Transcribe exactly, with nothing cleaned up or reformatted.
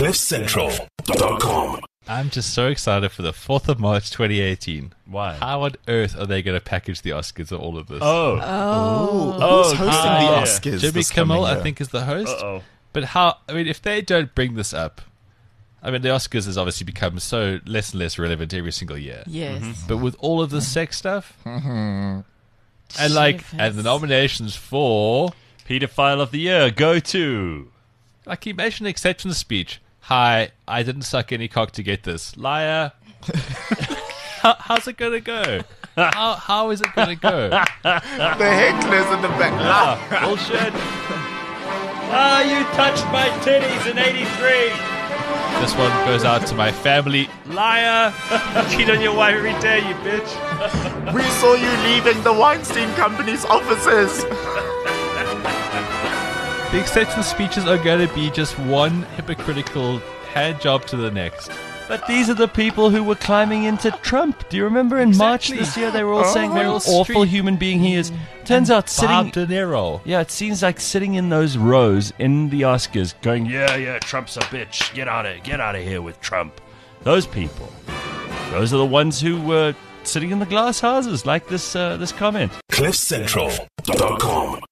cliff central dot com. I'm just so excited for the fourth of March twenty eighteen. Why? How on earth are they going to package the Oscars of all of this? Oh. Oh. Oh, Who's hosting good the idea. Oscars? Jimmy this Kimmel, coming I year? think, is the host. Uh-oh. But how, I mean, if they don't bring this up, I mean, the Oscars has obviously become so less and less relevant every single year. Yes. But with all of the sex stuff, and like, and the nominations for, Pedophile of the Year, go to. like, can you imagine the acceptance speech? Hi, I didn't suck any cock to get this. Liar. how, how's it going to go? How, how is it going to go? The hecklers in the back. Ah, bullshit. Ah, you touched my titties in eighty-three. This one goes out to my family. Liar. You cheat on your wife every day, you bitch. We saw you leaving the Weinstein Company's offices. The acceptance speeches are going to be just one hypocritical hand job to the next. But these are the people who were climbing into Trump. Do you remember in March Exactly. this year they were all Oh. saying what an Meryl awful Streep. human being he is? Turns out sitting... Bob De Niro. Yeah, it seems like sitting in those rows in the Oscars going, yeah, yeah, Trump's a bitch. Get out of, get out of here with Trump. Those people. Those are the ones who were sitting in the glass houses like this, uh, this comment. cliff central dot com.